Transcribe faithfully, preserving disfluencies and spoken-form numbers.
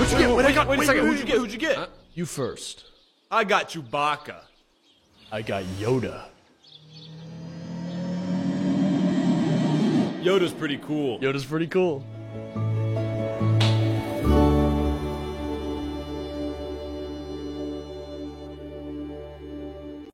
What'd you get? Wait, wait, I got, wait a wait, second. wait, Who'd you get? Who'd you get? Huh? You first. I got Chewbacca. I got Yoda. Yoda's pretty cool. Yoda's pretty cool.